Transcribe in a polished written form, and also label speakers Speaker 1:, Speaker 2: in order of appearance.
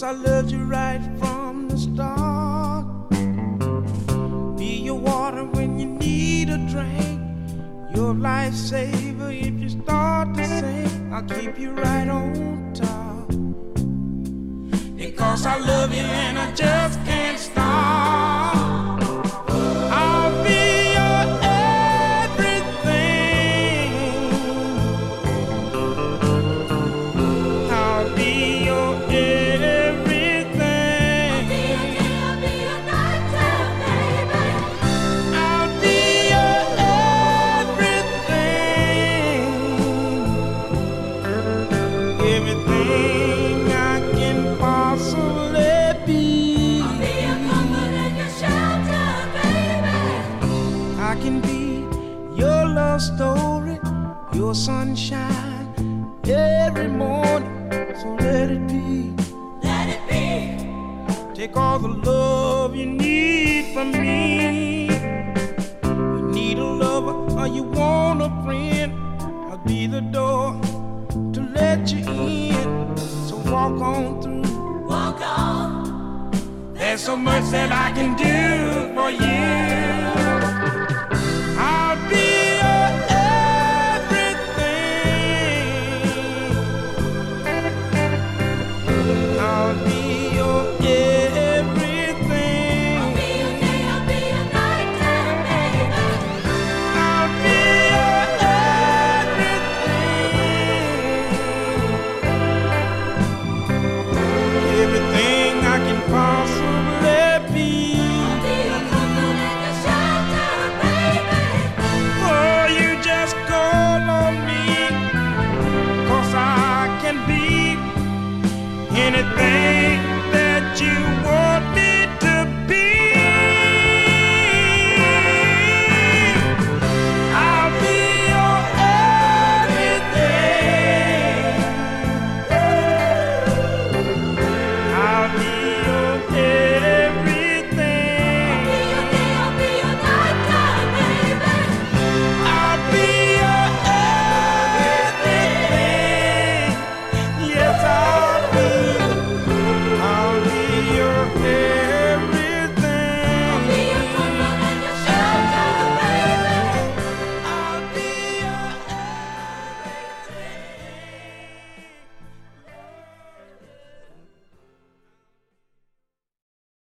Speaker 1: 'cause I loved you right from the start. Be your water when you need a drink, your lifesaver if you start to sink. I'll keep you right on top, because I love you and I just can't stop. I'll be your everything. I'll be your everything.
Speaker 2: I'll be your nighttime, baby.
Speaker 1: I'll be your everything. Everything I can possibly be.
Speaker 2: I'll be your comfort and your shelter, baby.
Speaker 1: I can be your love story, your sunshine every morning. So let it be.
Speaker 2: Let it be.
Speaker 1: Take all the love you need from me. You need a lover or you want a friend, I'll be the door to let you in. So walk on through.
Speaker 2: Walk on.
Speaker 1: There's so much that I can do for you.